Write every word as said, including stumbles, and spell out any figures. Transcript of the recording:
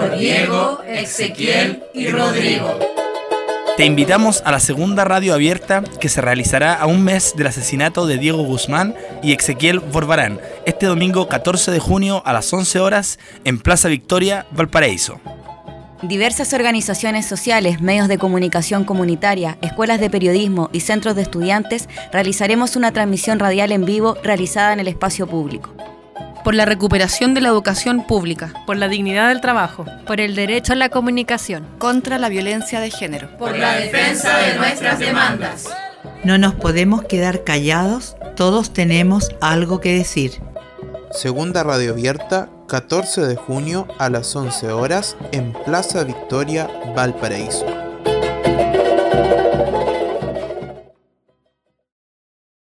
por Diego, Ezequiel y Rodrigo. Te invitamos a la segunda radio abierta que se realizará a un mes del asesinato de Diego Guzmán y Ezequiel Borbarán, este domingo catorce de junio a las once horas en Plaza Victoria, Valparaíso. Diversas organizaciones sociales, medios de comunicación comunitaria, escuelas de periodismo y centros de estudiantes realizaremos una transmisión radial en vivo realizada en el espacio público. Por la recuperación de la educación pública, por la dignidad del trabajo, por el derecho a la comunicación, contra la violencia de género, por la defensa de nuestras demandas. No nos podemos quedar callados, todos tenemos algo que decir. Segunda radio abierta, catorce de junio a las once horas en Plaza Victoria, Valparaíso.